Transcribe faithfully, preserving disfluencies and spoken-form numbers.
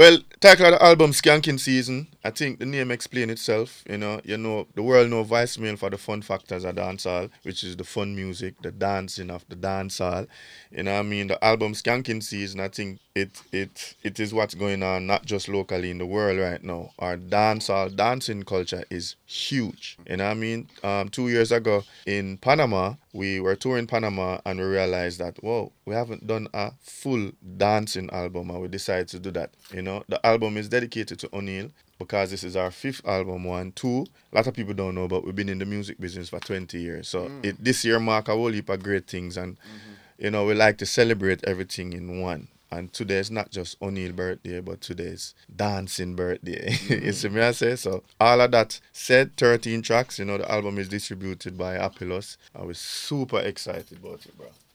Well, title of the album Skanking Season. I think the name explains itself. You know, you know, the world know voicemail for the fun factors of dancehall, which is the fun music, the dancing of the dancehall. You know what I mean? The album Skanking Season, I think it it it is what's going on not just locally in the world right now. Our dancehall dancing culture is huge. You know what I mean? Um, two years ago in Panama, we were touring Panama and we realized that whoa, we haven't done a full dancing album and we decided to do that. You know, the album is dedicated to O'Neill because this is our fifth album. One, two. A lot of people don't know, but we've been in the music business for twenty years. So Mm. it this year mark a whole heap of great things, and Mm-hmm. you know we like to celebrate everything in one. And today is not just O'Neill birthday, but today's dancing birthday. You see Mm-hmm. me I say? So all of that said, thirteen tracks, you know, the album is distributed by Apilus. I was super excited about it, bro.